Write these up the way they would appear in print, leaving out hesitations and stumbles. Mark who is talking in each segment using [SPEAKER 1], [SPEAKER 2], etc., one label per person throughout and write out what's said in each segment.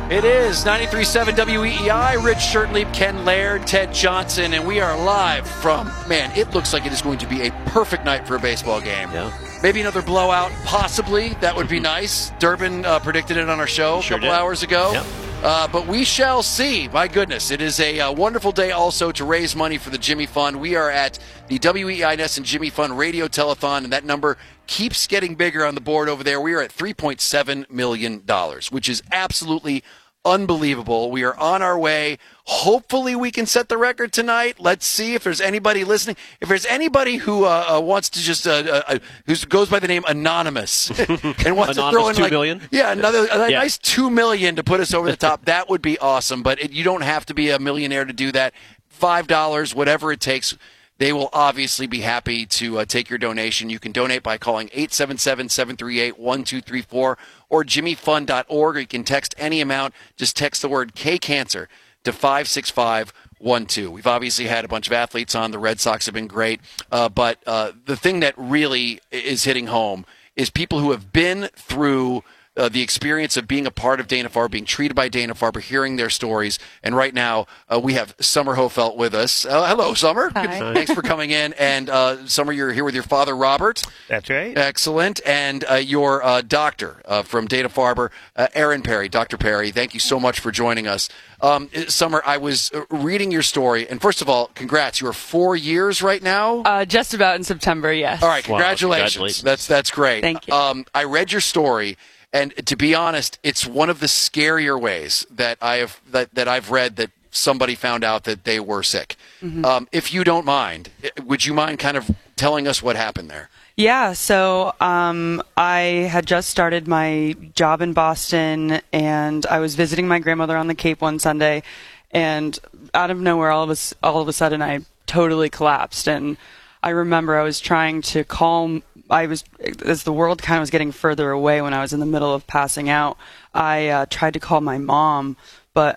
[SPEAKER 1] It is 93.7 WEEI, Rich Shirtleap, Ken Laird, Ted Johnson, and we are live from, man, it looks like it is going to be a perfect night for a baseball game.
[SPEAKER 2] Yeah.
[SPEAKER 1] Maybe another blowout, possibly. That would be nice. Durbin predicted it on our show a couple hours ago.
[SPEAKER 2] Yep.
[SPEAKER 1] But we shall see. My goodness, it is a wonderful day also to raise money for the Jimmy Fund. We are at the WEEI Ness and Jimmy Fund Radio Telethon, and that number keeps getting bigger on the board over there. We are at $3.7 million, which is absolutely unbelievable. We are on our way. Hopefully we can set the record tonight. Let's see if there's anybody listening. If there's anybody who wants to just who goes by the name Anonymous and wants to throw in
[SPEAKER 2] $2 million?
[SPEAKER 1] Yeah, nice $2 million to put us over the top, that would be awesome. But you don't have to be a millionaire to do that. $5, whatever it takes. They will obviously be happy to take your donation. You can donate by calling 877-738-1234 or jimmyfund.org, or you can text any amount. Just text the word K-Cancer to 56512. We've obviously had a bunch of athletes on. The Red Sox have been great. But the thing that really is hitting home is people who have been through the experience of being a part of Dana-Farber, being treated by Dana-Farber, hearing their stories. And right now, we have Summer Hofelt with us. Hello, Summer.
[SPEAKER 3] Hi.
[SPEAKER 1] Thanks for coming in. And Summer, you're here with your father, Robert.
[SPEAKER 3] That's right.
[SPEAKER 1] Excellent. And your doctor from Dana-Farber, Aaron Perry. Dr. Perry, thank you so much for joining us. Summer, I was reading your story. And first of all, congrats. You're 4 years right now?
[SPEAKER 4] Just about in September, yes.
[SPEAKER 1] All right,
[SPEAKER 2] Wow,
[SPEAKER 1] congratulations. That's great.
[SPEAKER 4] Thank you.
[SPEAKER 1] I read your story. And to be honest, it's one of the scarier ways that I've read that somebody found out that they were sick. Mm-hmm. If you don't mind, would you mind kind of telling us what happened there?
[SPEAKER 4] Yeah, so I had just started my job in Boston, and I was visiting my grandmother on the Cape one Sunday, and out of nowhere, all of a sudden, I totally collapsed. And I remember I was trying to calm. As the world kind of was getting further away when I was in the middle of passing out, I tried to call my mom, but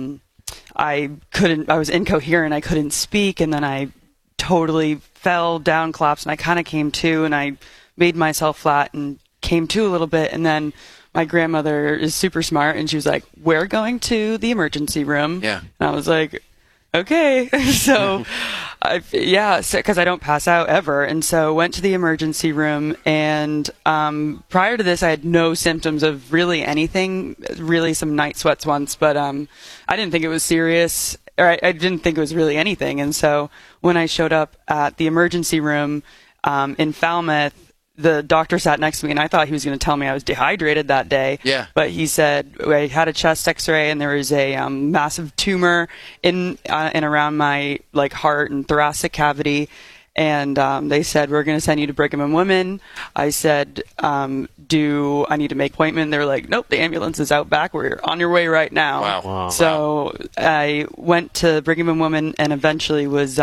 [SPEAKER 4] I couldn't. I was incoherent. I couldn't speak, and then I totally fell down, collapsed, and I kind of came to, and I made myself flat and came to a little bit, and then my grandmother is super smart, and she was like, "We're going to the emergency room."
[SPEAKER 1] Yeah.
[SPEAKER 4] And I was like, okay. So, because I don't pass out ever. And so went to the emergency room. And prior to this, I had no symptoms of really anything, really some night sweats once. But I didn't think it was serious, or I didn't think it was really anything. And so when I showed up at the emergency room in Falmouth, the doctor sat next to me, and I thought he was going to tell me I was dehydrated that day.
[SPEAKER 1] Yeah.
[SPEAKER 4] But he said I had a chest X-ray, and there was a massive tumor in and around my heart and thoracic cavity. And they said, we're going to send you to Brigham and Women. I said, do I need to make an appointment? They were like, nope, the ambulance is out back. We're on your way right now.
[SPEAKER 1] Wow.
[SPEAKER 4] So I went to Brigham and Women, and eventually was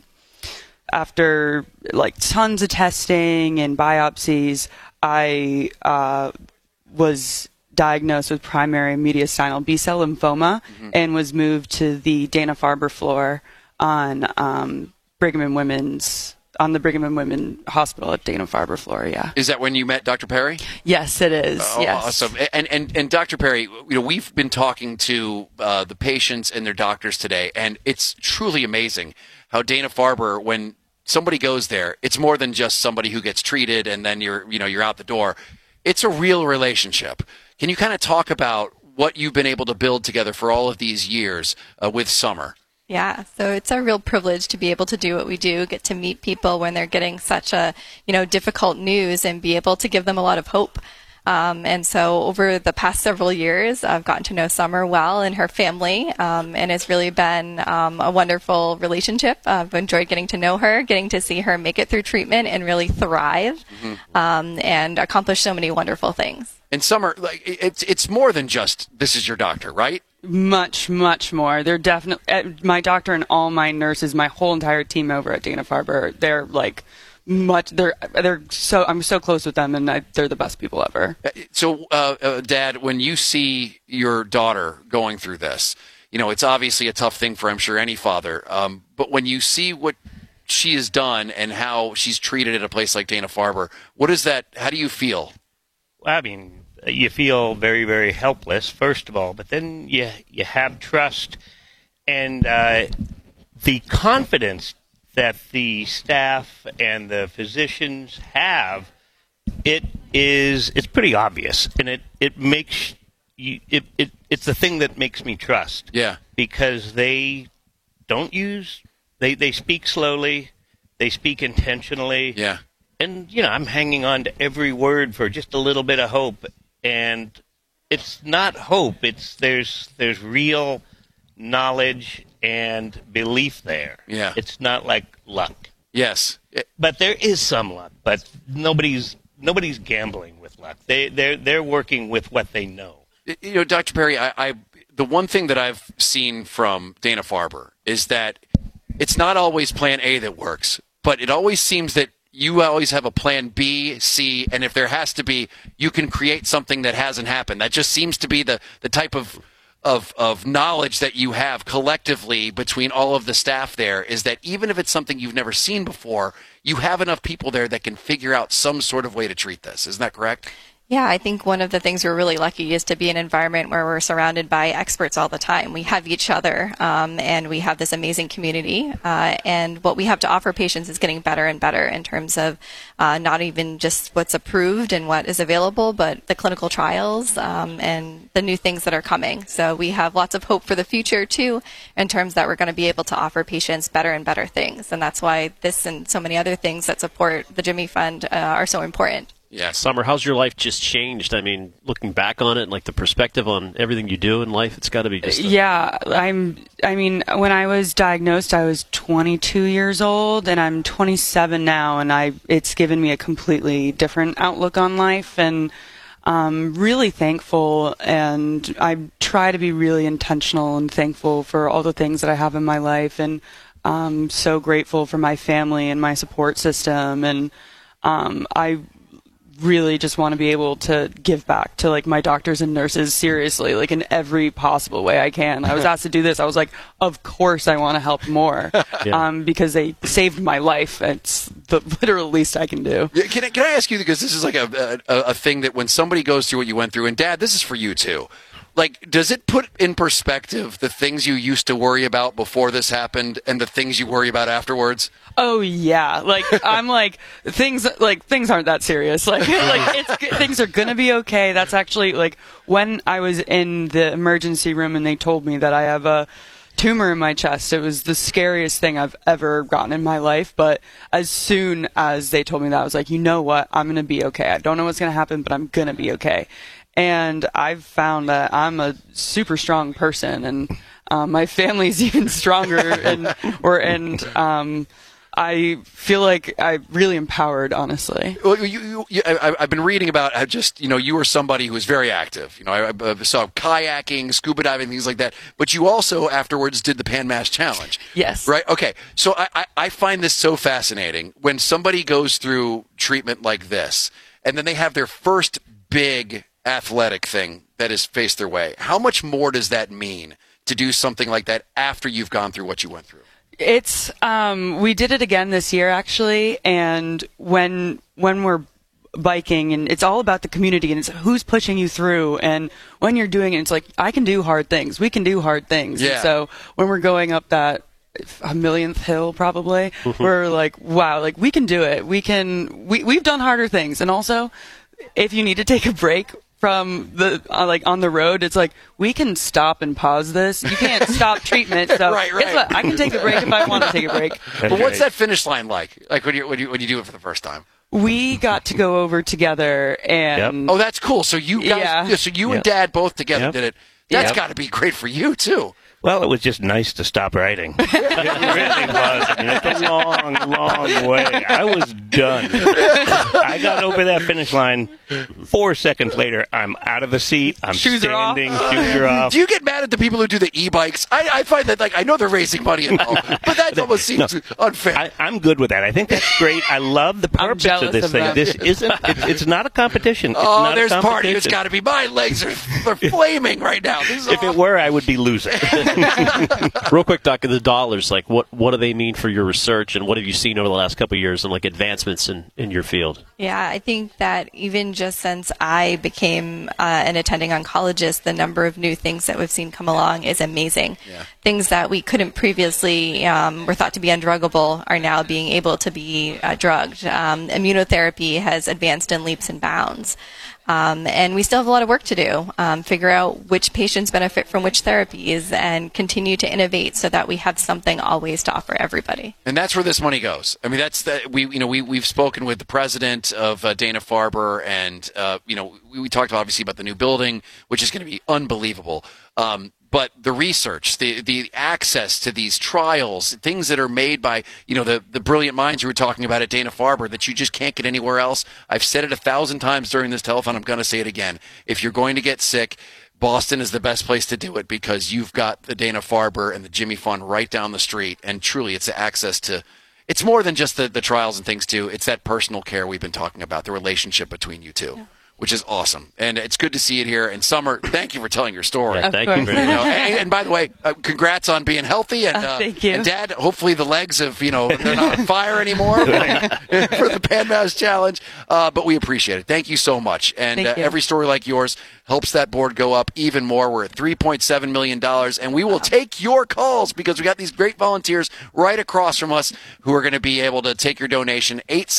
[SPEAKER 4] after tons of testing and biopsies, I was diagnosed with primary mediastinal B-cell lymphoma, and was moved to the Dana-Farber floor on the Brigham and Women Hospital at Dana-Farber floor. Yeah.
[SPEAKER 1] Is that when you met Dr. Perry?
[SPEAKER 4] Yes, it is.
[SPEAKER 1] Oh,
[SPEAKER 4] yes.
[SPEAKER 1] Awesome. And Dr. Perry, we've been talking to the patients and their doctors today, and it's truly amazing how Dana-Farber, when somebody goes there, it's more than just somebody who gets treated and then you're out the door. It's a real relationship. Can you kind of talk about what you've been able to build together for all of these years with Summer?
[SPEAKER 5] Yeah, so it's a real privilege to be able to do what we do, get to meet people when they're getting such a, difficult news, and be able to give them a lot of hope. And so over the past several years, I've gotten to know Summer well and her family, and it's really been a wonderful relationship. I've enjoyed getting to know her, getting to see her make it through treatment and really thrive, and accomplish so many wonderful things.
[SPEAKER 1] And Summer, it's more than just this is your doctor, right?
[SPEAKER 4] Much, much more. They're definitely my doctor and all my nurses, my whole entire team over at Dana-Farber. They're I'm so close with them, and they're the best people ever.
[SPEAKER 1] So, Dad, when you see your daughter going through this, it's obviously a tough thing for, I'm sure, any father. But when you see what she has done and how she's treated at a place like Dana-Farber, how do you feel?
[SPEAKER 3] I mean,
[SPEAKER 2] you feel very, very helpless, first of all, but then you have trust and the confidence that the staff and the physicians have. It's pretty obvious, and it makes you, it's the thing that makes me trust.
[SPEAKER 1] Yeah.
[SPEAKER 2] Because they don't they speak slowly, they speak intentionally.
[SPEAKER 1] Yeah.
[SPEAKER 2] And, I'm hanging on to every word for just a little bit of hope. And it's not hope. There's real knowledge and belief there.
[SPEAKER 1] Yeah.
[SPEAKER 2] It's not like luck.
[SPEAKER 1] Yes.
[SPEAKER 2] But there is some luck. But nobody's gambling with luck. They're working with what they know.
[SPEAKER 1] Dr. Perry, the one thing that I've seen from Dana-Farber is that it's not always plan A that works, but it always seems that you always have a plan B, C, and if there has to be, you can create something that hasn't happened. That just seems to be the type of knowledge that you have collectively between all of the staff there, is that even if it's something you've never seen before, you have enough people there that can figure out some sort of way to treat this. Isn't that correct?
[SPEAKER 5] Yeah, I think one of the things we're really lucky is to be in an environment where we're surrounded by experts all the time. We have each other, and we have this amazing community. And what we have to offer patients is getting better and better in terms of not even just what's approved and what is available, but the clinical trials and the new things that are coming. So we have lots of hope for the future, too, in terms that we're going to be able to offer patients better and better things. And that's why this and so many other things that support the Jimmy Fund are so important.
[SPEAKER 1] Yeah.
[SPEAKER 3] Summer, how's your life just changed? I mean, looking back on it, like the perspective on everything you do in life, it's got to be just...
[SPEAKER 4] Yeah, I mean, when I was diagnosed, I was 22 years old, and I'm 27 now, and it's given me a completely different outlook on life, and I'm really thankful, and I try to be really intentional and thankful for all the things that I have in my life, and I'm so grateful for my family and my support system, and I really just want to be able to give back to my doctors and nurses seriously, in every possible way I can. I was asked to do this. I was like, of course I want to help more.
[SPEAKER 3] Yeah.
[SPEAKER 4] Because they saved my life. It's the literal least I can do.
[SPEAKER 1] Yeah, can I ask you, because this is like a thing that when somebody goes through what you went through, and Dad, this is for you too. Does it put in perspective the things you used to worry about before this happened and the things you worry about afterwards?
[SPEAKER 4] Oh yeah, I'm things aren't that serious. Things are gonna be okay. That's actually when I was in the emergency room and they told me that I have a tumor in my chest. It was the scariest thing I've ever gotten in my life. But as soon as they told me that, I was like, you know what? I'm gonna be okay. I don't know what's gonna happen, but I'm gonna be okay. And I've found that I'm a super strong person, and my family's even stronger, and I feel like I'm really empowered, honestly.
[SPEAKER 1] Well, I've been reading about how just, you were somebody who was very active. I saw kayaking, scuba diving, things like that. But you also afterwards did the Pan Mass Challenge.
[SPEAKER 4] Yes.
[SPEAKER 1] Right? Okay. So I find this so fascinating. When somebody goes through treatment like this, and then they have their first big athletic thing that is faced their way, how much more does that mean to do something like that after you've gone through what you went through?
[SPEAKER 4] It's we did it again this year actually, and when we're biking, and it's all about the community, and it's who's pushing you through, and when you're doing it, it's like, I can do hard things, we can do hard things.
[SPEAKER 1] Yeah.
[SPEAKER 4] And so when we're going up that a millionth hill probably, we're like, wow, we can do it. We've done harder things. And also, if you need to take a break from the on the road, it's like, we can stop and pause this. You can't stop treatment, so
[SPEAKER 1] Right.
[SPEAKER 4] guess what? I can take a break if I want to take a break.
[SPEAKER 1] But what's that finish line like? When you do it for the first time?
[SPEAKER 4] We got to go over together, and
[SPEAKER 1] Oh, that's cool. So you guys,
[SPEAKER 4] Yeah.
[SPEAKER 1] so you and Dad both together did it. That's got to be great for you too.
[SPEAKER 2] Well, it was just nice to stop writing. It really was. I mean, it's a long, long way. I was done. I got over that finish line. 4 seconds later, I'm out of the seat. I'm
[SPEAKER 4] Shoes are off.
[SPEAKER 2] standing. Shoes are off.
[SPEAKER 1] Do you get mad at the people who do the e-bikes? I find that, I know they're raising money and all, but that almost seems unfair.
[SPEAKER 2] I'm good with that. I think that's great. I love the purpose
[SPEAKER 4] jealous
[SPEAKER 2] of this
[SPEAKER 4] of
[SPEAKER 2] thing.
[SPEAKER 4] that.
[SPEAKER 2] This isn't. It's not a competition. It's
[SPEAKER 1] Oh,
[SPEAKER 2] not
[SPEAKER 1] there's
[SPEAKER 2] a
[SPEAKER 1] party. It's
[SPEAKER 2] competition.
[SPEAKER 1] got to be. My legs are flaming right now. This is
[SPEAKER 2] If it
[SPEAKER 1] awful.
[SPEAKER 2] were, I would be losing.
[SPEAKER 3] Real quick, Doc, the dollars, like what do they mean for your research, and what have you seen over the last couple of years in like advancements in your field?
[SPEAKER 5] Yeah, I think that even just since I became an attending oncologist, the number of new things that we've seen come along is amazing. Yeah. Things that we couldn't previously were thought to be undruggable are now being able to be drugged. Immunotherapy has advanced in leaps and bounds. And we still have a lot of work to do, figure out which patients benefit from which therapies and continue to innovate so that we have something always to offer everybody.
[SPEAKER 1] And that's where this money goes. I mean, we've spoken with the president of Dana-Farber, and we talked obviously about the new building, which is going to be unbelievable. But the research, the access to these trials, things that are made by, the brilliant minds you were talking about at Dana-Farber that you just can't get anywhere else. I've said it 1,000 times during this telethon. I'm going to say it again. If you're going to get sick, Boston is the best place to do it because you've got the Dana-Farber and the Jimmy Fund right down the street. And truly, it's access to, it's more than just the trials and things too. It's that personal care we've been talking about, the relationship between you two. Yeah. Which is awesome. And it's good to see it here. And Summer, thank you for telling your story.
[SPEAKER 3] Yeah, thank you.
[SPEAKER 1] And by the way, congrats on being healthy. And,
[SPEAKER 4] thank you.
[SPEAKER 1] And Dad, hopefully the legs have, they're not on fire anymore for the Pan Mouse Challenge. But we appreciate it. Thank you so much. And every story like yours helps that board go up even more. We're at $3.7 million. And we will take your calls because we got these great volunteers right across from us who are going to be able to take your donation.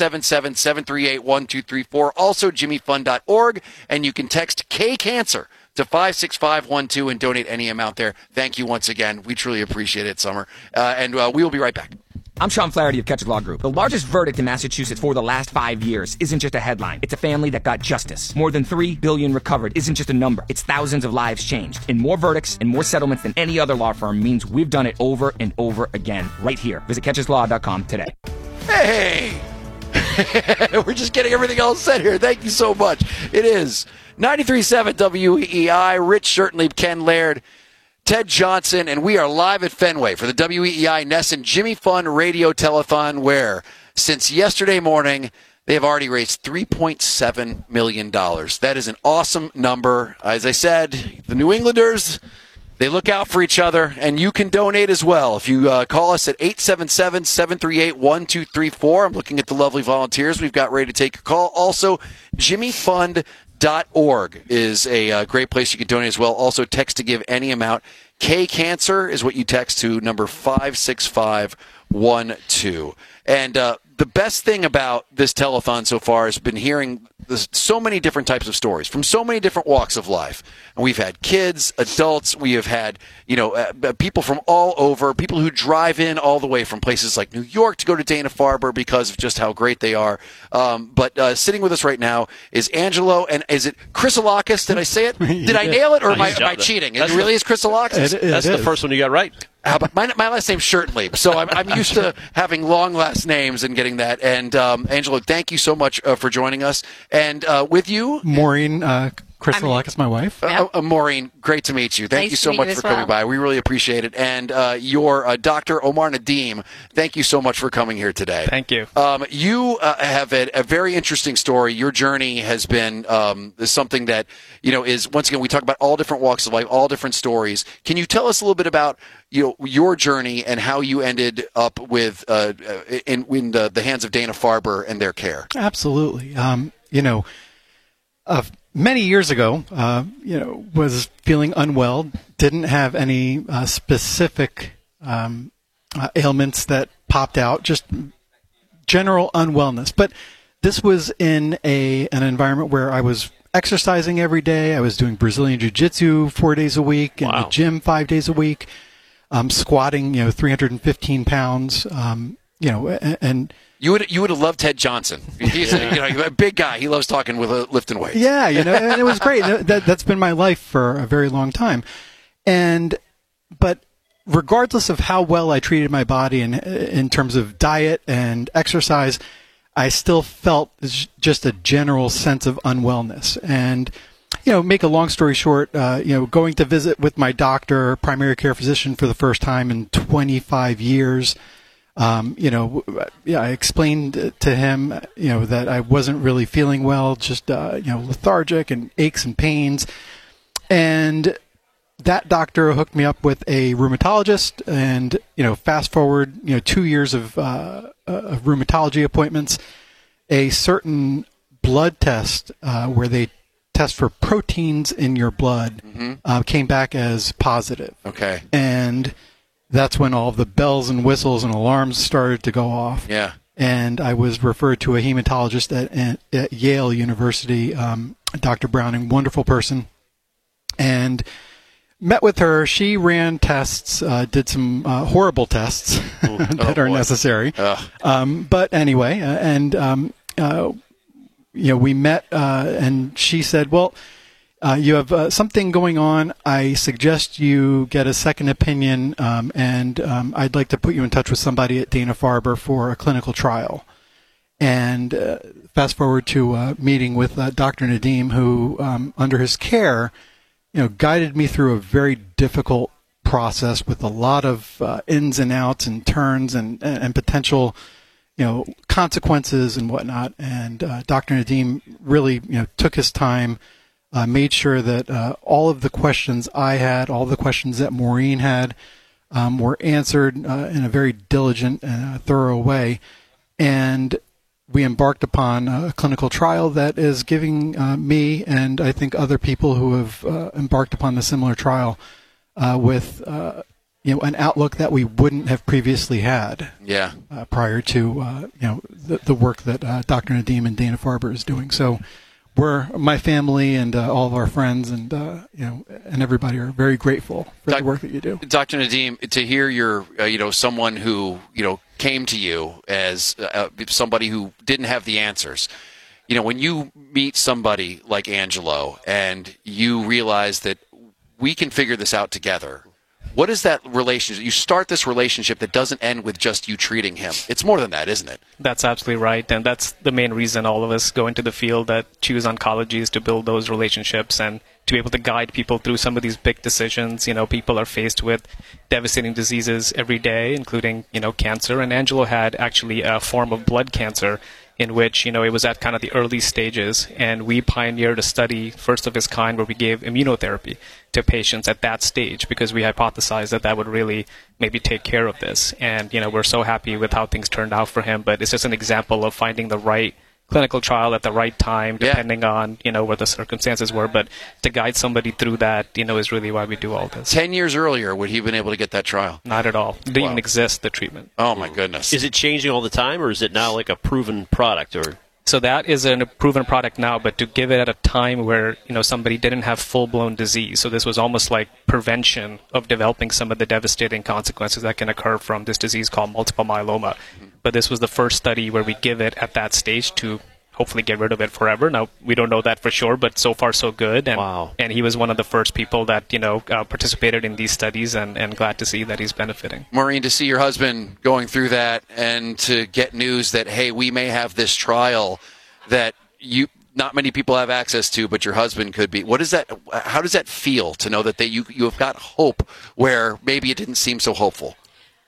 [SPEAKER 1] 877-738-1234. Also, JimmyFund.org. And you can text K-Cancer to 56512 and donate any amount there. Thank you once again. We truly appreciate it, Summer. And we will be right back.
[SPEAKER 6] I'm Sean Flaherty of Ketch's Law Group. The largest verdict in Massachusetts for the last 5 years isn't just a headline. It's a family that got justice. More than $3 billion recovered isn't just a number. It's thousands of lives changed. And more verdicts and more settlements than any other law firm means we've done it over and over again right here. Visit KetchesLaw.com today.
[SPEAKER 1] Hey! We're just getting everything all set here. Thank you so much. It is 93.7 WEEI, Rich Shirtleib, Ken Laird, Ted Johnson, and we are live at Fenway for the WEEI Nesson Jimmy Fund Radio Telethon, where since yesterday morning, they have already raised $3.7 million. That is an awesome number. As I said, the New Englanders, they look out for each other, and you can donate as well. If you call us at 877-738-1234. I'm looking at the lovely volunteers we've got ready to take your call. Also, JimmyFund.org is a great place you can donate as well. Also, text to give any amount. K-Cancer is what you text to number 56512. And the best thing about this telethon so far has been hearing so many different types of stories from so many different walks of life. And we've had kids, adults, we have had, people from all over, people who drive in all the way from places like New York to go to Dana-Farber because of just how great they are. But sitting with us right now is Angelo, and is it Chrysolakis? Did I say it? Did I nail it, or am I cheating? It really is Chrysolakis?
[SPEAKER 3] That's the first one you got right.
[SPEAKER 1] My last name's Shirtleib, so I'm used to having long last names and getting that. And Angelo, thank you so much for joining us. And with you,
[SPEAKER 7] Maureen Chrysolakis, my wife.
[SPEAKER 1] Maureen, great to meet you. Thank you so much for coming by. We really appreciate it. And your Dr. Omar Nadim, thank you so much for coming here today.
[SPEAKER 7] Thank you.
[SPEAKER 1] You have a very interesting story. Your journey has been something that, is, once again, we talk about all different walks of life, all different stories. Can you tell us a little bit about your journey and how you ended up with in the hands of Dana-Farber and their care?
[SPEAKER 7] Absolutely. Many years ago, was feeling unwell, didn't have any specific ailments that popped out, just general unwellness. But this was in an environment where I was exercising every day. I was doing Brazilian Jiu-Jitsu 4 days a week, in the gym 5 days a week. Squatting, 315 pounds, and
[SPEAKER 1] you would have loved Ted Johnson. He's a big guy. He loves talking with lifting weights.
[SPEAKER 7] Yeah, and it was great. That's been my life for a very long time. But regardless of how well I treated my body and in terms of diet and exercise, I still felt just a general sense of unwellness. And make a long story short, going to visit with my doctor, primary care physician, for the first time in 25 years. I explained to him, that I wasn't really feeling well, just, lethargic and aches and pains. And that doctor hooked me up with a rheumatologist, and fast forward 2 years of rheumatology appointments. A certain blood test where they test for proteins in your blood came back as positive.
[SPEAKER 1] Okay.
[SPEAKER 7] And that's when all the bells and whistles and alarms started to go off.
[SPEAKER 1] Yeah.
[SPEAKER 7] And I was referred to a hematologist at Yale University, Dr. Browning, wonderful person, and met with her. She ran tests, did some horrible tests that are necessary. But anyway, we met, and she said, well, you have something going on. I suggest you get a second opinion, and I'd like to put you in touch with somebody at Dana-Farber for a clinical trial. And fast forward to a meeting with Dr. Nadim, who, under his care, guided me through a very difficult process with a lot of ins and outs and turns and potential, consequences and whatnot. And Dr. Nadim really, took his time, made sure that all of the questions I had, all the questions that Maureen had, were answered in a very diligent and thorough way. And we embarked upon a clinical trial that is giving me and I think other people who have embarked upon a similar trial with an outlook that we wouldn't have previously had.
[SPEAKER 1] Yeah.
[SPEAKER 7] Prior to the work that Dr. Nadim and Dana-Farber is doing. So my family and all of our friends and and everybody are very grateful for the work that you do.
[SPEAKER 1] Dr. Nadim, to hear your someone who came to you as somebody who didn't have the answers. When you meet somebody like Angelo and you realize that we can figure this out together, what is that relationship? You start this relationship that doesn't end with just you treating him. It's more than that, isn't it?
[SPEAKER 8] That's absolutely right. And that's the main reason all of us go into the field that choose oncology, is to build those relationships and to be able to guide people through some of these big decisions. People are faced with devastating diseases every day, including, cancer. And Angelo had actually a form of blood cancer in which, it was at kind of the early stages. And we pioneered a study, first of its kind, where we gave immunotherapy to patients at that stage because we hypothesized that would really maybe take care of this. And, we're so happy with how things turned out for him. But it's just an example of finding the right clinical trial at the right time, depending on, what the circumstances were. But to guide somebody through that, is really why we do all this.
[SPEAKER 1] 10 years earlier, would he have been able to get that trial?
[SPEAKER 8] Not at all. It didn't even exist, the treatment.
[SPEAKER 1] Oh, my goodness.
[SPEAKER 3] Is it changing all the time, or is it now like a proven product?
[SPEAKER 8] So that is a proven product now, but to give it at a time where, somebody didn't have full-blown disease. So this was almost like prevention of developing some of the devastating consequences that can occur from this disease called multiple myeloma. But this was the first study where we give it at that stage to hopefully get rid of it forever. Now, we don't know that for sure, but so far so good. And,
[SPEAKER 3] wow.
[SPEAKER 8] And he was one of the first people that, participated in these studies, and glad to see that he's benefiting.
[SPEAKER 1] Maureen, to see your husband going through that and to get news that, hey, we may have this trial that not many people have access to, but your husband could be. How does that feel to know that you have got hope where maybe it didn't seem so hopeful?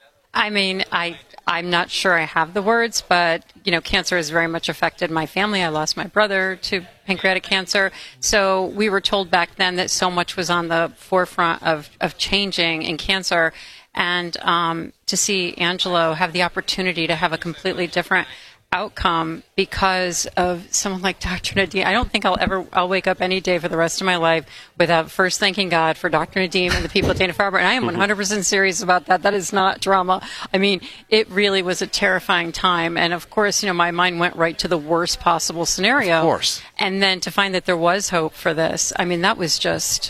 [SPEAKER 9] I mean, I'm not sure I have the words, but, cancer has very much affected my family. I lost my brother to pancreatic cancer. So we were told back then that so much was on the forefront of changing in cancer. And to see Angelo have the opportunity to have a completely different outcome because of someone like Dr. Nadim. I don't think I'll wake up any day for the rest of my life without first thanking God for Dr. Nadim and the people at Dana-Farber. And I am 100% serious about that. That is not drama. I mean, it really was a terrifying time. And of course, my mind went right to the worst possible scenario.
[SPEAKER 1] Of course.
[SPEAKER 9] And then to find that there was hope for this, I mean, that was just,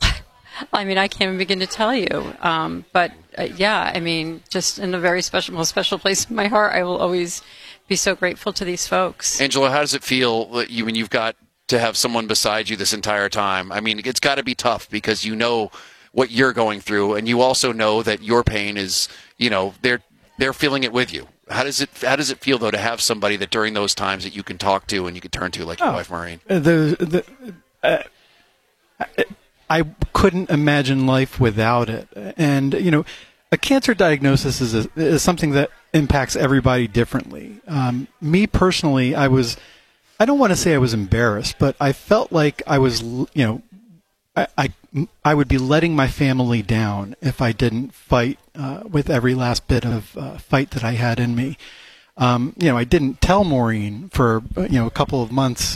[SPEAKER 9] I can't even begin to tell you. Just in a very most special place in my heart, I will always be so grateful to these folks.
[SPEAKER 1] Angela, how does it feel when you've got to have someone beside you this entire time? I mean, it's got to be tough because you know what you're going through, and you also know that your pain is, they're feeling it with you. How does it feel though to have somebody that during those times that you can talk to and you can turn to, like your wife Maureen?
[SPEAKER 7] I couldn't imagine life without it, and a cancer diagnosis is something that impacts everybody differently. Me personally, I don't want to say I was embarrassed, but I felt like I was, I I would be letting my family down if I didn't fight with every last bit of fight that I had in me. I didn't tell Maureen for a couple of months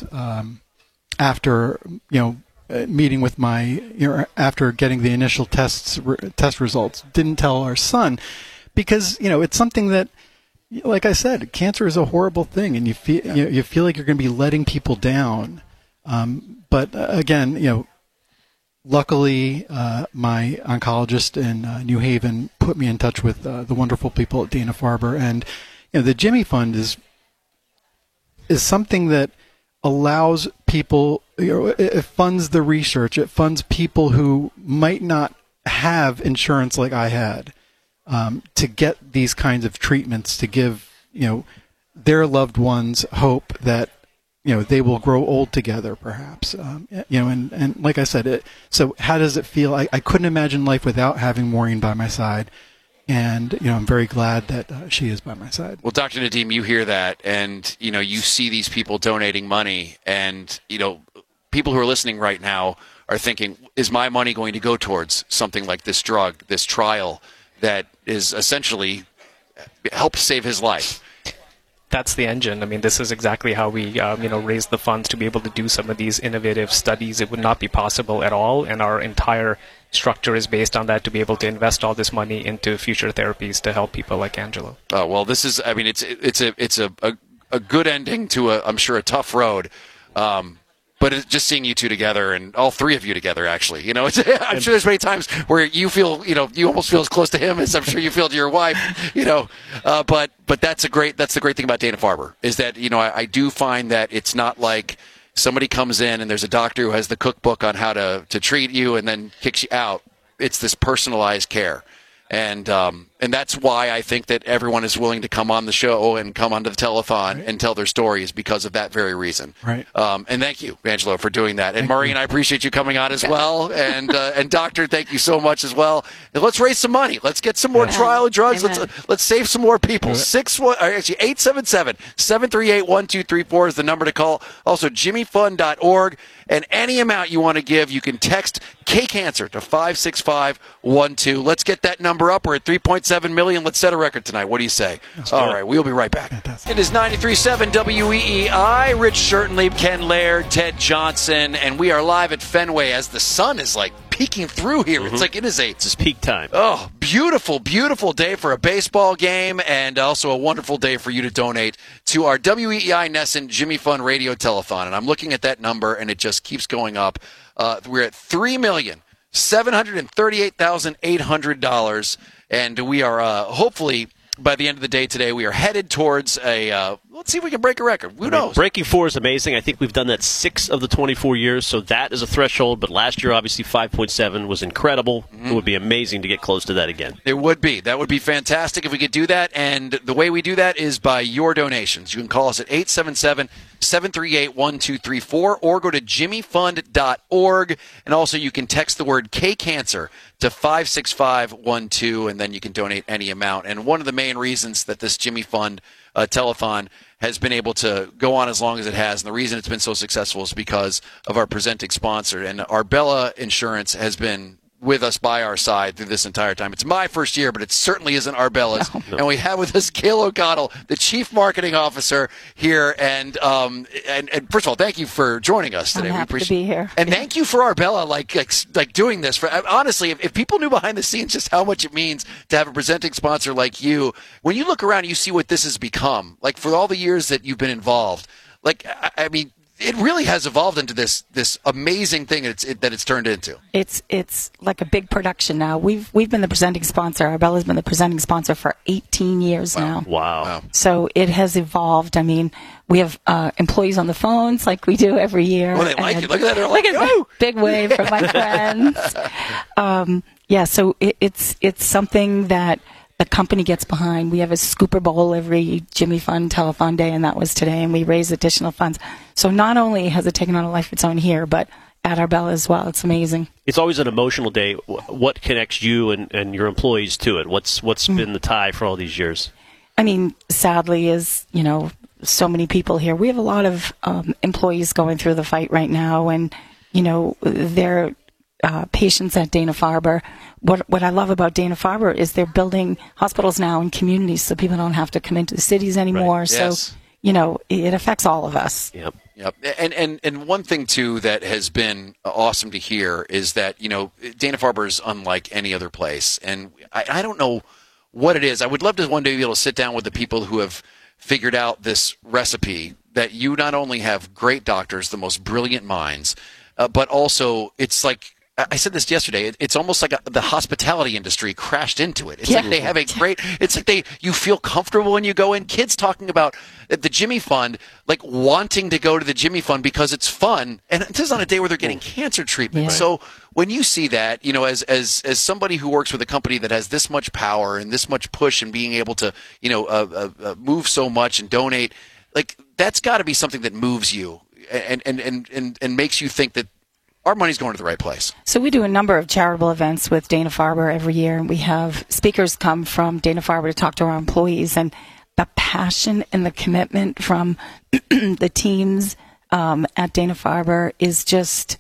[SPEAKER 7] after meeting with after getting the initial test results. Didn't tell our son because it's something that, like I said, cancer is a horrible thing, and you feel like you're going to be letting people down. But again, luckily, my oncologist in New Haven put me in touch with the wonderful people at Dana-Farber, and the Jimmy Fund is something that allows people. It funds the research. It funds people who might not have insurance like I had to get these kinds of treatments to give their loved ones hope that they will grow old together, perhaps. And like I said, so how does it feel? I couldn't imagine life without having Maureen by my side. And, I'm very glad that she is by my side.
[SPEAKER 1] Well, Dr. Nadim, you hear that, and, you see these people donating money, and, people who are listening right now are thinking, is my money going to go towards something like this drug, this trial that is essentially help save his life?
[SPEAKER 8] That's the engine. I mean, this is exactly how we, raise the funds to be able to do some of these innovative studies. It would not be possible at all, and our entire structure is based on that to be able to invest all this money into future therapies to help people like Angelo.
[SPEAKER 1] Oh, well, this is. I mean, it's a good ending to I'm sure a tough road. But it's just seeing you two together, and all three of you together, actually, I'm sure there's many times where you feel, you almost feel as close to him as I'm sure you feel to your wife, but that's the great thing about Dana-Farber is that, I do find that it's not like somebody comes in and there's a doctor who has the cookbook on how to treat you and then kicks you out. It's this personalized care. And that's why I think that everyone is willing to come on the show and come onto the telethon and tell their stories because of that very reason.
[SPEAKER 7] Right.
[SPEAKER 1] And thank you, Angelo, for doing that. And Maureen, I appreciate you coming on as well. And Doctor, thank you so much as well. And let's raise some money. Let's get some more trial drugs. Let's save some more people. 877-738-1234 is the number to call. Also, jimmyfund.org. And any amount you want to give, you can text K-Cancer to 56512. Let's get that number up. We're at 3.7 million. Let's set a record tonight. What do you say? All right, we'll be right back.
[SPEAKER 7] Fantastic.
[SPEAKER 1] It is 93.7 WEEI. Rich Schertenlieb, Ken Laird, Ted Johnson, and we are live at Fenway as the sun is peeking through here. It's like it's
[SPEAKER 3] peak time.
[SPEAKER 1] Oh, beautiful, beautiful day for a baseball game, and also a wonderful day for you to donate to our WEEI Nesson Jimmy Fund Radio Telethon. And I'm looking at that number, and it just keeps going up. We're at $3,738,800, and we are hopefully by the end of the day today, we are headed towards a, let's see if we can break a record. Who knows?
[SPEAKER 3] Breaking 4 is amazing. I think we've done that 6 of the 24 years, so that is a threshold. But last year, obviously, 5.7 was incredible. Mm-hmm. It would be amazing to get close to that again.
[SPEAKER 1] It would be. That would be fantastic if we could do that. And the way we do that is by your donations. You can call us at 877-738-1234 or go to jimmyfund.org. And also you can text the word K-Cancer to 56512, and then you can donate any amount. And one of the main reasons that this Jimmy Fund telethon has been able to go on as long as it has, and the reason it's been so successful is because of our presenting sponsor. And Arbella Insurance has been with us by our side through this entire time. It's my first year, but it certainly isn't Arbella's. No. And we have with us Gail O'Connell, the Chief Marketing Officer here. And first of all, thank you for joining us today.
[SPEAKER 10] I'm happy to be here.
[SPEAKER 1] And thank you for Arbella, like doing this. Honestly, if people knew behind the scenes just how much it means to have a presenting sponsor like you, when you look around, you see what this has become. Like for all the years that you've been involved, like I mean, it really has evolved into this amazing thing that it's turned into.
[SPEAKER 10] It's like a big production now. We've been the presenting sponsor. Arbella's been the presenting sponsor for 18 years now.
[SPEAKER 3] Wow.
[SPEAKER 10] So it has evolved. I mean, we have employees on the phones like we do every year.
[SPEAKER 1] Well, they like it. Look at that. They're like,
[SPEAKER 10] oh! Big wave from my friends. So it's something that the company gets behind. We have a Scooper Bowl every Jimmy Fund Telethon Day, and that was today, and we raise additional funds. So not only has it taken on a life of its own here, but at Arbella as well. It's amazing.
[SPEAKER 3] It's always an emotional day. What connects you and your employees to it? What's been the tie for all these years?
[SPEAKER 10] I mean, sadly, is, so many people here. We have a lot of employees going through the fight right now, and, they're patients at Dana-Farber. What I love about Dana-Farber is they're building hospitals now in communities so people don't have to come into the cities anymore.
[SPEAKER 1] Right.
[SPEAKER 10] So,
[SPEAKER 1] Yes.
[SPEAKER 10] it affects all of us.
[SPEAKER 3] Yep.
[SPEAKER 1] Yep. And one thing, too, that has been awesome to hear is that, Dana-Farber is unlike any other place. And I don't know what it is. I would love to one day be able to sit down with the people who have figured out this recipe, that you not only have great doctors, the most brilliant minds, but also it's like, I said this yesterday. It's almost like the hospitality industry crashed into it. It's like they have it's like you feel comfortable when you go in. Kids talking about the Jimmy Fund, like wanting to go to the Jimmy Fund because it's fun. And this is on a day where they're getting cancer treatment.
[SPEAKER 10] Yeah.
[SPEAKER 1] So when you see that, as somebody who works with a company that has this much power and this much push and being able to, move so much and donate, like that's got to be something that moves you and makes you think that our money's going to the right place.
[SPEAKER 10] So we do a number of charitable events with Dana-Farber every year, and we have speakers come from Dana-Farber to talk to our employees, and the passion and the commitment from the teams at Dana-Farber is just,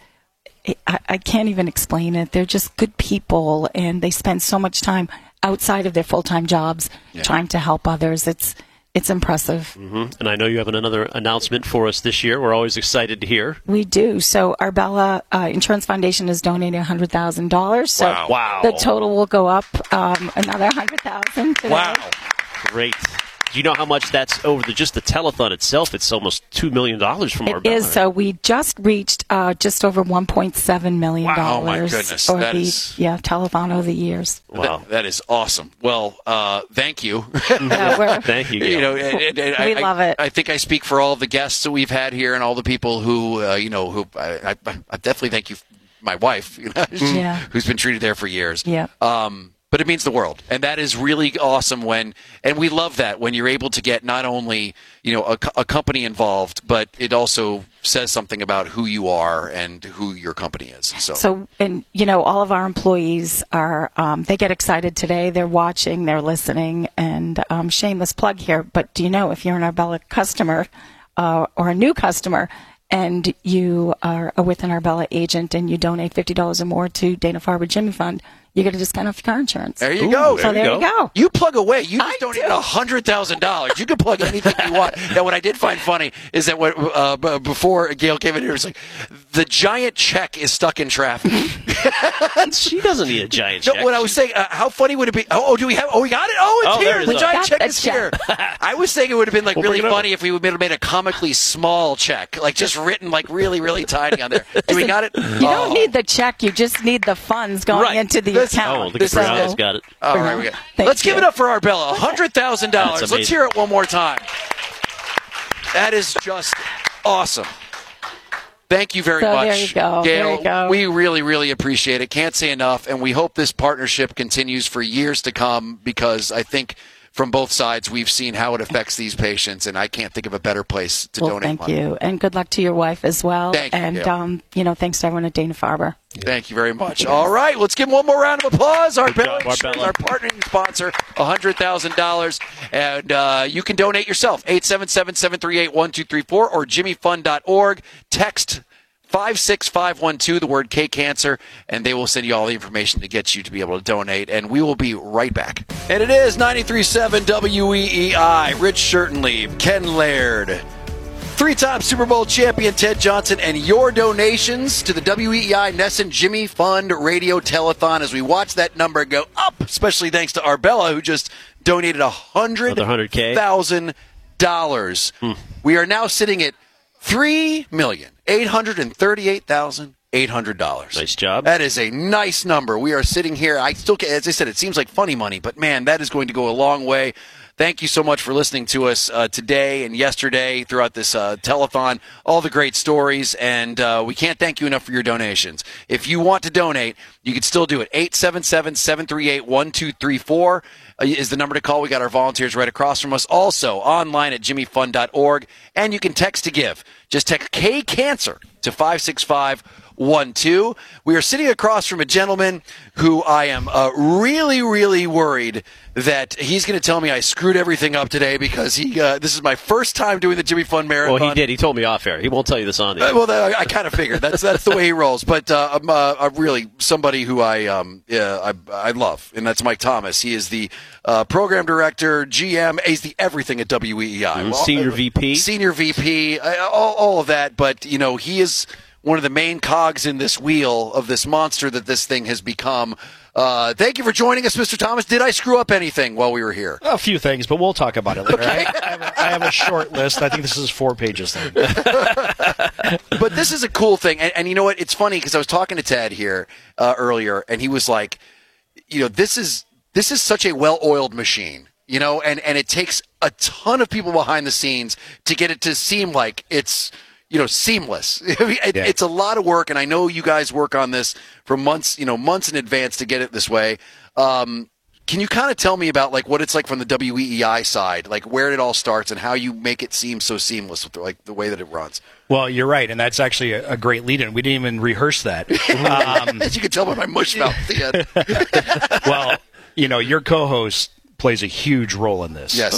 [SPEAKER 10] I can't even explain it. They're just good people, and they spend so much time outside of their full-time jobs trying to help others. It's impressive.
[SPEAKER 3] Mm-hmm. And I know you have another announcement for us this year. We're always excited to hear.
[SPEAKER 10] We do. So Arbella Insurance Foundation is donating $100,000. So
[SPEAKER 3] Wow.
[SPEAKER 10] the total will go up another $100,000 today.
[SPEAKER 3] Wow. Great. Do you know how much that's over just the telethon itself? It's almost $2 million from Arbella.
[SPEAKER 10] It is. So we just reached just over $1.7 million.
[SPEAKER 1] Wow, my goodness.
[SPEAKER 10] For
[SPEAKER 1] That
[SPEAKER 10] the
[SPEAKER 1] is-
[SPEAKER 10] telethon of the years.
[SPEAKER 3] Wow.
[SPEAKER 1] That is awesome. Well, thank you.
[SPEAKER 3] Thank you, Gail.
[SPEAKER 10] We love it.
[SPEAKER 1] I think I speak for all of the guests that we've had here and all the people who, I definitely thank you, my wife, who's been treated there for years.
[SPEAKER 10] Yeah.
[SPEAKER 1] But it means the world, and that is really awesome and we love that when you're able to get not only a company involved, but it also says something about who you are and who your company is. So
[SPEAKER 10] and all of our employees are they get excited today. They're watching, they're listening, and shameless plug here. But do you know, if you're an Arbella customer or a new customer, and you are with an Arbella agent and you donate $50 or more to Dana-Farber Jimmy Fund, you get a discount off your car insurance.
[SPEAKER 1] there you go.
[SPEAKER 10] So there you go.
[SPEAKER 1] You plug away. You just donated $100,000. You can plug anything you want. Now, what I did find funny is that before Gail came in here, it was like the giant check is stuck in traffic.
[SPEAKER 3] She doesn't need a giant check.
[SPEAKER 1] No, what I was saying, how funny would it be? Do we have? Oh, we got it. Oh, it's
[SPEAKER 3] Oh,
[SPEAKER 1] here.
[SPEAKER 3] there it
[SPEAKER 1] The
[SPEAKER 3] is.
[SPEAKER 1] giant
[SPEAKER 10] Got
[SPEAKER 1] check
[SPEAKER 10] the
[SPEAKER 1] is
[SPEAKER 10] check.
[SPEAKER 1] here. I was saying it would have been like
[SPEAKER 3] We'll
[SPEAKER 1] really
[SPEAKER 3] bring it over.
[SPEAKER 1] funny if we would have made a comically small check, like just written like really, really tiny on there. Do we got it?
[SPEAKER 10] You don't need the check. You just need the funds going
[SPEAKER 3] Right.
[SPEAKER 10] into the
[SPEAKER 1] This-
[SPEAKER 10] account.
[SPEAKER 3] Oh, the Capriano's
[SPEAKER 10] So-
[SPEAKER 3] got it.
[SPEAKER 1] All right, we got.
[SPEAKER 10] Thank
[SPEAKER 1] Let's give
[SPEAKER 10] you.
[SPEAKER 1] it up for Arbella. $100,000.
[SPEAKER 3] That's
[SPEAKER 1] Let's
[SPEAKER 3] amazing.
[SPEAKER 1] hear it one more time. That is just awesome. Thank you very
[SPEAKER 10] So
[SPEAKER 1] much,
[SPEAKER 10] there you go.
[SPEAKER 1] Gail.
[SPEAKER 10] There you go.
[SPEAKER 1] We really, really appreciate it. Can't say enough, and we hope this partnership continues for years to come because I think from both sides we've seen how it affects these patients, and I can't think of a better place to
[SPEAKER 10] Well,
[SPEAKER 1] donate
[SPEAKER 10] thank
[SPEAKER 1] money.
[SPEAKER 10] you, and good luck to your wife as well.
[SPEAKER 1] Thank you,
[SPEAKER 10] and
[SPEAKER 1] Gail.
[SPEAKER 10] thanks to everyone at Dana-Farber.
[SPEAKER 1] Thank you very much. All right, let's give one more round of applause. Arbella
[SPEAKER 3] job,
[SPEAKER 1] Insurance,
[SPEAKER 3] Arbella.
[SPEAKER 1] our partnering sponsor, $100,000. And you can donate yourself, 877-738-1234 or jimmyfund.org. Text 56512, the word K-Cancer, and they will send you all the information to get you to be able to donate. And we will be right back. And it is 93.7 WEEI. Rich Shirtenlieb, Ken Laird, three-time Super Bowl champion Ted Johnson, and your donations to the WEEI Nesson Jimmy Fund Radio Telethon as we watch that number go up, especially thanks to Arbella, who just donated
[SPEAKER 3] Another $100K.
[SPEAKER 1] $100,000. We are now sitting at $3,838,800.
[SPEAKER 3] Nice job.
[SPEAKER 1] That is a nice number. We are sitting here. As I said, it seems like funny money, but man, that is going to go a long way. Thank you so much for listening to us today and yesterday throughout this telethon. All the great stories, and we can't thank you enough for your donations. If you want to donate, you can still do it. 877-738-1234 is the number to call. We got our volunteers right across from us. Also, online at jimmyfund.org, and you can text to give. Just text K-Cancer to 565 888-203-1012. We are sitting across from a gentleman who I am really, really worried that he's going to tell me I screwed everything up today because this is my first time doing the Jimmy Fund Marathon.
[SPEAKER 3] Well, he did. He told me off air. He won't tell you this on the air.
[SPEAKER 1] Well, I kind of figured that's the way he rolls. But I'm really somebody who I love, and that's Mike Thomas. He is the program director, GM. He's the everything at WEEI.
[SPEAKER 3] Senior VP.
[SPEAKER 1] Senior VP, all of that. But, he is one of the main cogs in this wheel of this monster that this thing has become. Thank you for joining us, Mr. Thomas. Did I screw up anything while we were here?
[SPEAKER 11] A few things, but we'll talk about it later.
[SPEAKER 1] Okay.
[SPEAKER 11] I have a short list. I think this is 4 pages long.
[SPEAKER 1] But this is a cool thing. And you know what? It's funny because I was talking to Ted here earlier, and he was like, this is such a well-oiled machine, and it takes a ton of people behind the scenes to get it to seem like it's seamless. It's a lot of work, and I know you guys work on this for months in advance to get it this way. Can you kind of tell me about what it's like from the WEEI side, where it all starts and how you make it seem so seamless with the way that it runs?
[SPEAKER 11] Well, you're right, and that's actually a great lead-in. We didn't even rehearse that.
[SPEAKER 1] As you can tell by my mush mouth at the end.
[SPEAKER 11] Well, your co-host plays a huge role in this.
[SPEAKER 1] Yes,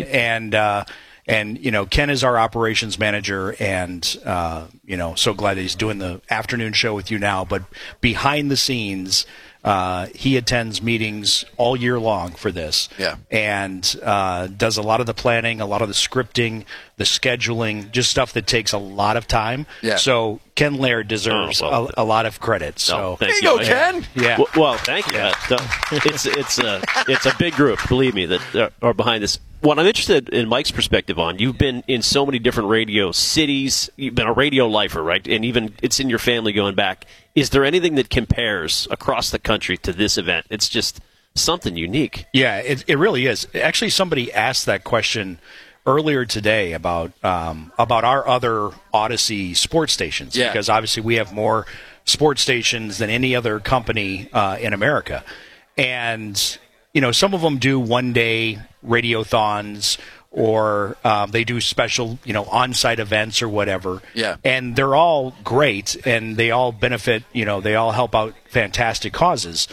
[SPEAKER 11] and Ken is our operations manager, and so glad that he's doing the afternoon show with you now. But behind the scenes, he attends meetings all year long for this, and does a lot of the planning, a lot of the scripting, the scheduling, just stuff that takes a lot of time.
[SPEAKER 1] Yeah.
[SPEAKER 11] So Ken Laird deserves a lot of credit. So
[SPEAKER 1] there you go, Ken.
[SPEAKER 11] Yeah.
[SPEAKER 3] Well, thank you. It's a big group, believe me, that are behind this. What I'm interested in Mike's perspective on, you've been in so many different radio cities. You've been a radio lifer, right? And even it's in your family going back. Is there anything that compares across the country to this event? It's just something unique.
[SPEAKER 11] Yeah, it really is. Actually, somebody asked that question earlier today about our other Odyssey sports stations, because obviously we have more sports stations than any other company in America. And, some of them do one-day radiothons, or they do special, on-site events or whatever.
[SPEAKER 1] Yeah.
[SPEAKER 11] And they're all great, and they all benefit, they all help out fantastic causes.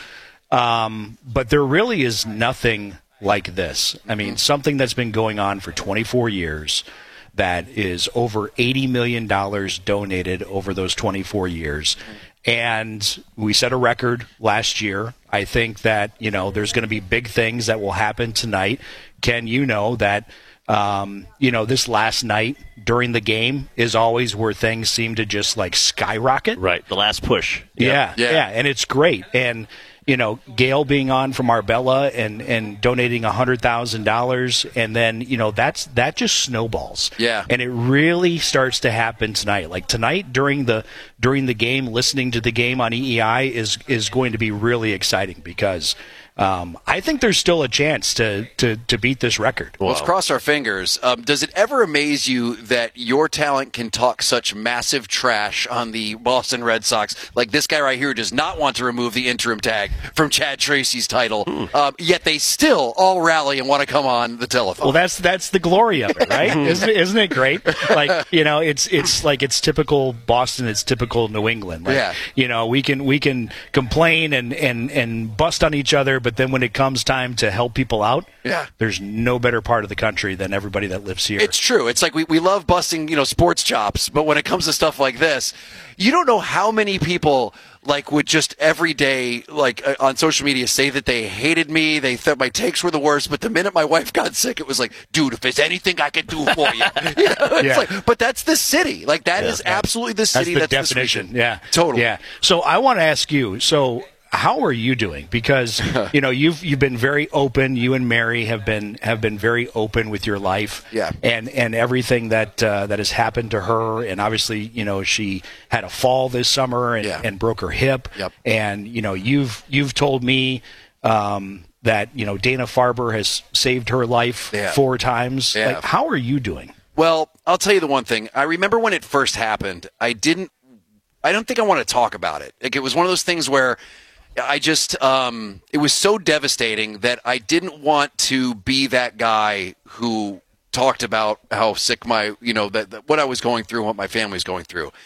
[SPEAKER 11] But there really is nothing like this. I mean, something that's been going on for 24 years that is over $80 million donated over those 24 years. And we set a record last year. I think that, there's going to be big things that will happen tonight. Ken, that, this last night during the game is always where things seem to just skyrocket.
[SPEAKER 3] Right. The last push.
[SPEAKER 11] Yeah. And it's great. And, Gail being on from Arbella and donating $100,000, and then that just snowballs.
[SPEAKER 1] Yeah,
[SPEAKER 11] and it really starts to happen tonight. Like tonight during the game, listening to the game on EEI is going to be really exciting because I think there's still a chance to beat this record.
[SPEAKER 1] Well, let's cross our fingers. Does it ever amaze you that your talent can talk such massive trash on the Boston Red Sox? Like this guy right here does not want to remove the interim tag from Chad Tracy's title, yet they still all rally and want to come on the telephone.
[SPEAKER 11] Well, that's the glory of it, right? Isn't it great? It's typical Boston. It's typical New England. We can complain and bust on each other, but then when it comes time to help people out, there's no better part of the country than everybody that lives here.
[SPEAKER 1] It's true. It's like we love busting, sports chops, but when it comes to stuff like this, you don't know how many people would just every day on social media say that they hated me, they thought my takes were the worst, but the minute my wife got sick, it was like, dude, if there's anything I can do for you. But that's the city. That is absolutely the city.
[SPEAKER 11] That's the definition.
[SPEAKER 1] Yeah, totally.
[SPEAKER 11] Yeah. So I want to ask you. How are you doing? Because you've been very open. You and Mary have been very open with your life, and everything that has happened to her. And obviously, she had a fall this summer and broke her hip.
[SPEAKER 1] Yep.
[SPEAKER 11] And you've told me that Dana Farber has saved her life 4 times.
[SPEAKER 1] Yeah.
[SPEAKER 11] How are you doing?
[SPEAKER 1] Well, I'll tell you the one thing. I remember when it first happened. I don't think I want to talk about it. It was one of those things where I just, it was so devastating that I didn't want to be that guy who talked about how sick what I was going through and what my family was going through.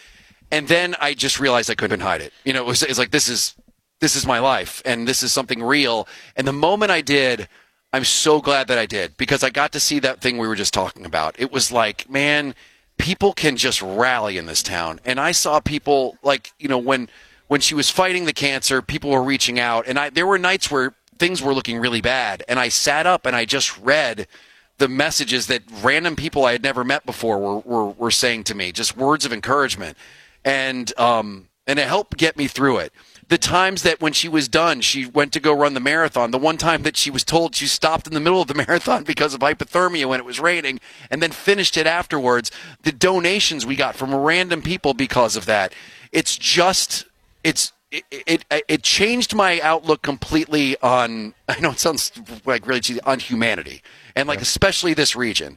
[SPEAKER 1] And then I just realized I couldn't hide it. It's like, this is my life, and this is something real. And the moment I did, I'm so glad that I did, because I got to see that thing we were just talking about. It was like, man, people can just rally in this town. And I saw people, like, when she was fighting the cancer, people were reaching out. And there were nights where things were looking really bad. And I sat up and I just read the messages that random people I had never met before were saying to me, just words of encouragement. And it helped get me through it. The times that when she was done, she went to go run the marathon. The one time that she was told she stopped in the middle of the marathon because of hypothermia when it was raining, and then finished it afterwards. The donations we got from random people because of that. It changed my outlook completely on, I know it sounds like really cheesy, on humanity, and like especially this region.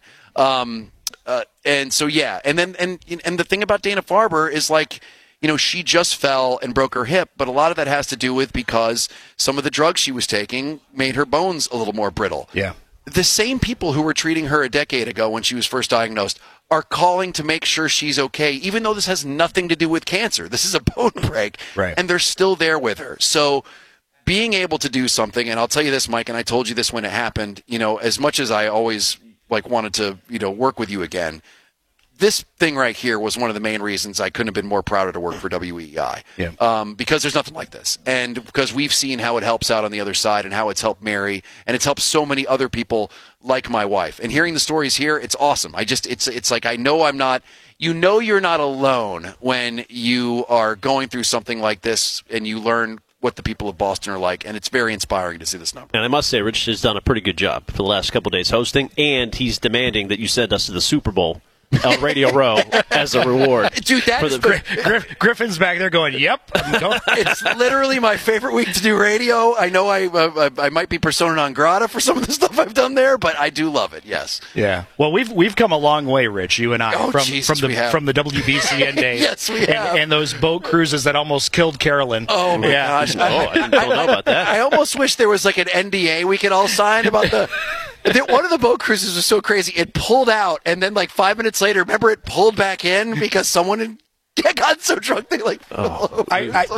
[SPEAKER 1] And so, yeah. And then, and the thing about Dana-Farber is, like, she just fell and broke her hip, but a lot of that has to do with because some of the drugs she was taking made her bones a little more brittle.
[SPEAKER 11] Yeah.
[SPEAKER 1] The same people who were treating her a decade ago when she was first diagnosed are calling to make sure she's okay, even though this has nothing to do with cancer. This is a bone break,
[SPEAKER 11] right?
[SPEAKER 1] And they're still there with her. So being able to do something, and I'll tell you this, Mike, and I told you this when it happened, as much as I always wanted to, work with you again, this thing right here was one of the main reasons I couldn't have been more prouder to work for WEEI.
[SPEAKER 11] Yeah.
[SPEAKER 1] Because there's nothing like this. And because we've seen how it helps out on the other side, and how it's helped Mary, and it's helped so many other people like my wife. And hearing the stories here, it's awesome. It's like, I know I'm not, you're not alone when you are going through something like this, and you learn what the people of Boston are like, and it's very inspiring to see this number.
[SPEAKER 3] And I must say, Rich has done a pretty good job for the last couple of days hosting, and he's demanding that you send us to the Super Bowl on Radio Row as a reward.
[SPEAKER 1] Dude, that's
[SPEAKER 11] Griffin's back there going, yep.
[SPEAKER 1] It's literally my favorite week to do radio. I know I might be persona non grata for some of the stuff I've done there, but I do love it, yes.
[SPEAKER 11] Yeah. Well, we've come a long way, Rich, you and I, from the WBCN day.
[SPEAKER 1] Yes, we have.
[SPEAKER 11] And those boat cruises that almost killed Carolyn.
[SPEAKER 1] Oh, my gosh.
[SPEAKER 3] I don't know about that.
[SPEAKER 1] I almost wish there was like an NDA we could all sign about the... One of the boat cruises was so crazy. It pulled out, and then like 5 minutes later, remember, it pulled back in because someone had gotten so drunk they fell over.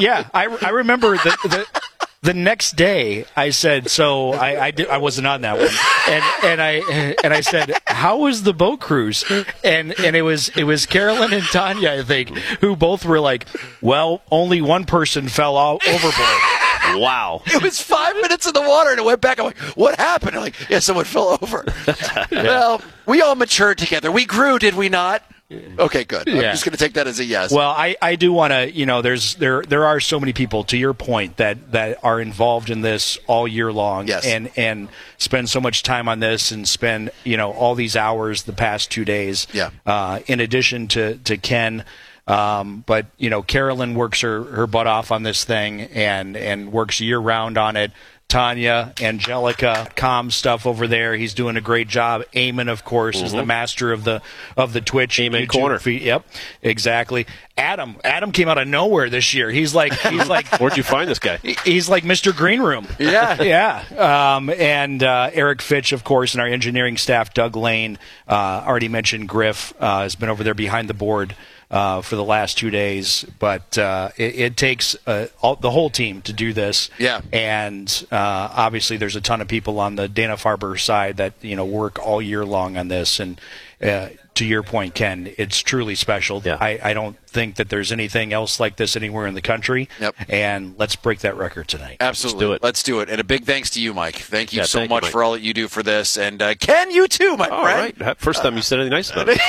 [SPEAKER 11] I remember the next day. I said, so I wasn't on that one, and I said, how was the boat cruise? And it was Carolyn and Tanya, I think, who both were like, well, only one person fell overboard.
[SPEAKER 3] Wow.
[SPEAKER 1] It was 5 minutes in the water, and it went back. I'm like, what happened? I'm like, yeah, someone fell over. Well, we all matured together. We grew, did we not? Okay, good. I'm just going to take that as a yes.
[SPEAKER 11] Well, I do want to, there are so many people, to your point, that are involved in this all year long.
[SPEAKER 1] Yes.
[SPEAKER 11] And spend so much time on this, and spend, all these hours the past 2 days.
[SPEAKER 1] Yeah.
[SPEAKER 11] In addition to Ken. But Carolyn works her butt off on this thing, and works year round on it. Tanya, Angelica, comm stuff over there. He's doing a great job. Eamon, of course, is the master of the Twitch
[SPEAKER 3] Eamon
[SPEAKER 11] YouTube
[SPEAKER 3] Corner.
[SPEAKER 11] feed. Yep, exactly. Adam came out of nowhere this year. He's like
[SPEAKER 3] Where'd you find this guy?
[SPEAKER 11] He's like Mr. Green Room.
[SPEAKER 1] Yeah.
[SPEAKER 11] And Eric Fitch, of course, and our engineering staff, Doug Lane, already mentioned Griff, has been over there behind the board for the last 2 days, but it takes the whole team to do this.
[SPEAKER 1] Yeah.
[SPEAKER 11] And obviously there's a ton of people on the Dana-Farber side that work all year long on this, and to your point, Ken, it's truly special.
[SPEAKER 3] Yeah.
[SPEAKER 11] I don't think that there's anything else like this anywhere in the country.
[SPEAKER 1] Yep.
[SPEAKER 11] And let's break that record tonight.
[SPEAKER 1] Absolutely.
[SPEAKER 3] Let's do it.
[SPEAKER 1] And a big thanks to you, Mike. Thank you so
[SPEAKER 3] thank
[SPEAKER 1] much
[SPEAKER 3] you, Mike.
[SPEAKER 1] for all that you do for this. And Ken, you too, my
[SPEAKER 3] All
[SPEAKER 1] friend.
[SPEAKER 3] right. First time you said anything nice about it.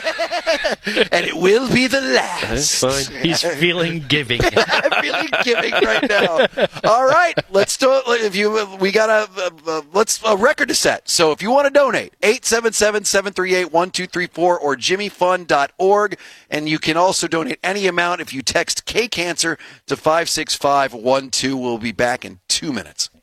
[SPEAKER 1] And it will be the last.
[SPEAKER 3] That's fine.
[SPEAKER 11] He's feeling giving.
[SPEAKER 1] I'm feeling giving right now. All right, let's do it. We got a record to set. So if you want to donate, 877-738-1234 or jimmyfund.org, and you can also donate any amount if you text K-Cancer to 56512. We'll be back in 2 minutes.